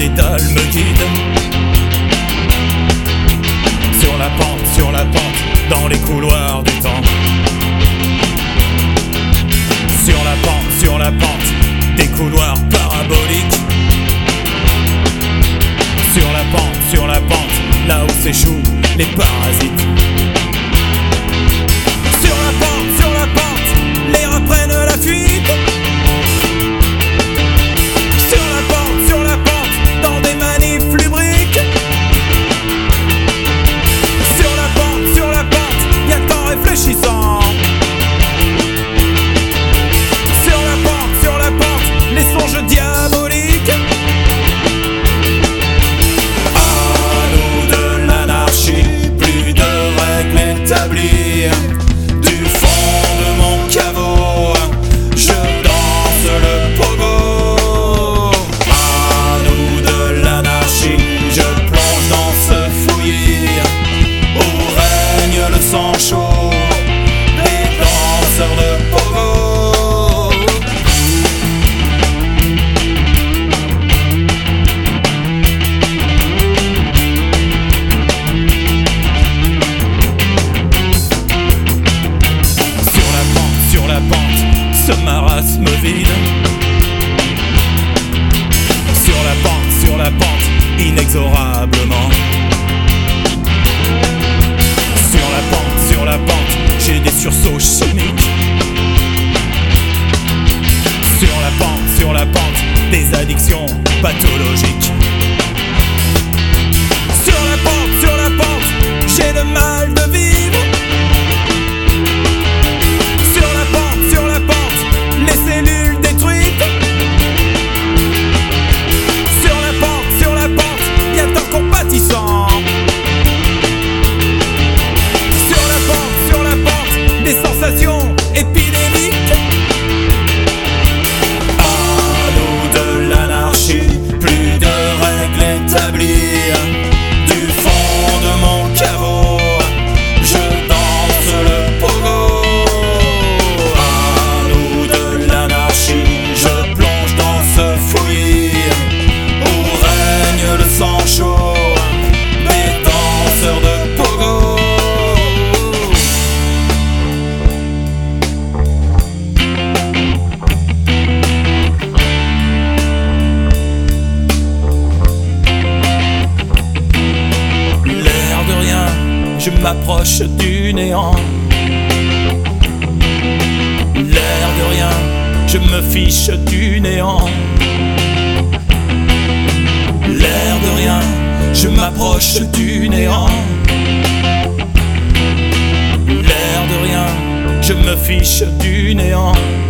pédale me guide. Sur la pente, dans les couloirs du temps. Sur la pente, des couloirs paraboliques. Sur la pente, là où s'échouent les parasites. Sur la pente, les rats prennent la fuite. Sur la pente, dans des manifs lubriques. Sur la pente, y'a qu'en réfléchissant. Sur la pente, les songes diaboliques. À nous de l'anarchie, plus de règles établies. Du fond de mon caveau, je danse le pogo. À nous de l'anarchie, je plonge dans ce fouillis où règne le sang chaud des danseurs de pogo. Ce marasme vide. Sur la pente, inexorablement. Sur la pente, j'ai des sursauts chimiques. Sur la pente, des addictions pathologiques. Sur la pente, j'ai le mal de vivre. Sur la pente, les cellules détruites. Sur la pente, y'a tant compatissant. Sur la pente, des sensations épidémiques. À nous de l'anarchie, plus de règles établies. Du fond de mon caveau, je danse le pogo. Je plonge dans ce fouillis où règne le sang chaud des danseurs de pogo. L'air de rien, je m'approche du néant. L'air de rien, je me fiche du néant. L'air de rien, je m'approche du néant. L'air de rien, je me fiche du néant.